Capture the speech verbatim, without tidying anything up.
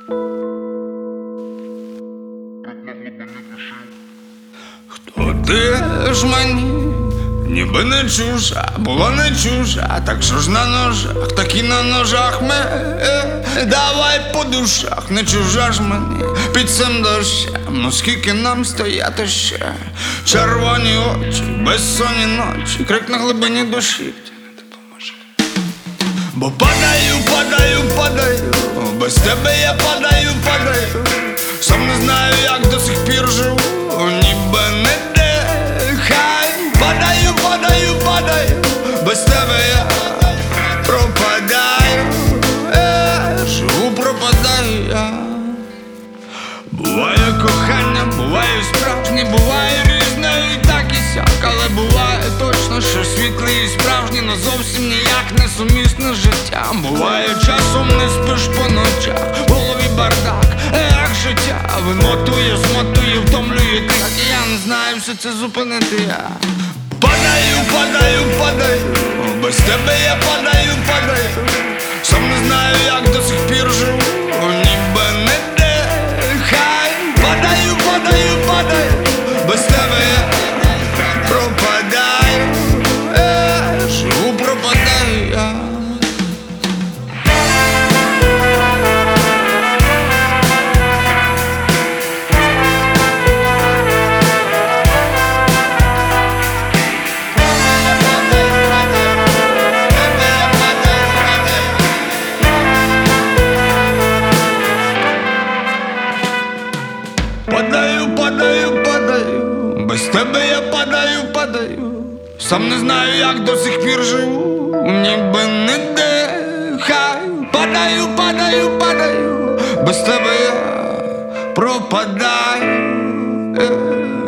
Хто ти ж мені? Ніби не чужа, була не чужа, так що ж на ножах, так і на ножах ми е, давай по душах, не чужа ж мені під цим дощем. Ну скільки нам стояти ще? Червоні очі, безсонні ночі, крик на глибині душі не допоможе. Бо падаю, падаю, падаю, без тебе я падаю, падаю, сам не знаю, як до сих пір живу, ніби не дихаю. Падаю, падаю, падаю, без тебе я пропадаю, е, живу, пропадаю я. Буває кохання, буває справжнє, буває різне і так і сяк, але буває точно, що світле і справжнє, но зовсім ніяк не сумісне з життям. Буває часом не спиш по ночах, в голові бардак, як життя вимотує, змотує, втомлює так, і я не знаю все це зупинити я. Падаю, падаю, падаю, без тебе я падаю, падаю, сам не знаю, як до сих пір живу, ніби не дихаю. Падаю, падаю, падаю, без тебе я пропадаю, е, живу, пропадаю я. Падаю, падаю, падаю, без тебе я падаю, падаю, сам не знаю, як до сих пір живу, ніби не дихаю. Падаю, падаю, падаю, без тебе я пропадаю.